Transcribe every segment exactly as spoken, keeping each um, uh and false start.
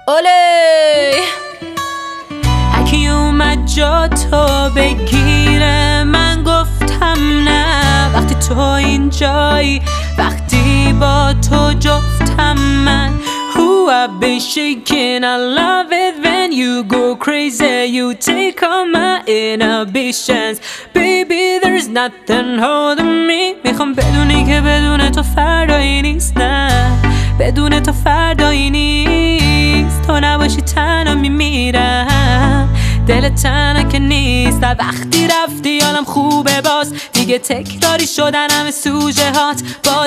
اولی هکی اومد جا تو بگیره، من گفتم نه. وقتی تو اینجایی، وقتی با تو جفتم من. Who I've been shaking, I love it when you go crazy. You take all my inhibitions. Baby there's nothing holding me. میخوام بدونی که بدون تو فردایی نیست، نه بدون تو فردایی نیست. تو نباشی تنها میمیرم، دل تنها که نیست. وقتی رفتی حالم خوبه، باز دیگه تکراری شدن همه سوژه هات.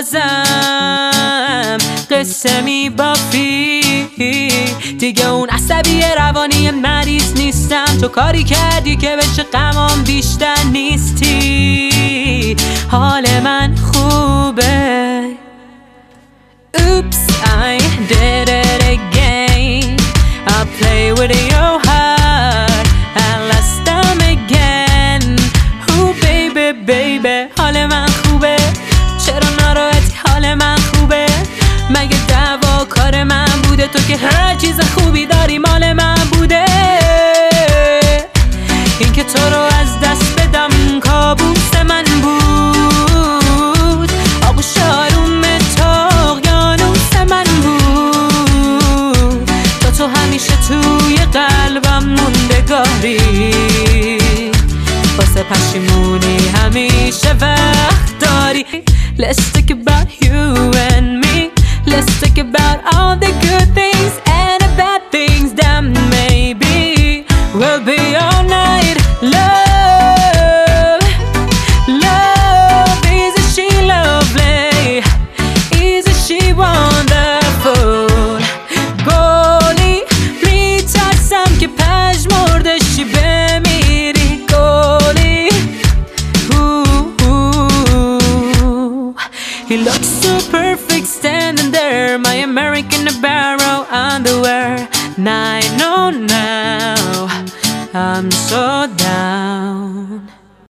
بازم قصه میبافی، دیگه اون عصبی روانی مریض نیستم. تو کاری کردی که بشه غمام بیشتر نیستی. حال من خوبه. Oops, I did it again. I play with your heart and last time again. Oh baby baby, حال من خوبه. چرا ناراحتی؟ حال من خوبه. مگه دعوا کار من بوده؟ تو که هر چیز خوبی داری مال من بوده. این که تو رو از دست بدم کابوس من بود. آغوش آروم طغیانوس من بود. تا تو همیشه توی قلبم موندگاری. واسه پشیمونی همیشه وقت داری. Let's think about you and me. Let's think about all the good things and the bad things that maybe will be all night. Love, love, isn't she lovely? Isn't she wonderful? گلی میترسم که پژمردشی بمیری. گلی He looks so perfect standing there, my American Barrow underwear. Now I know now, I'm so down.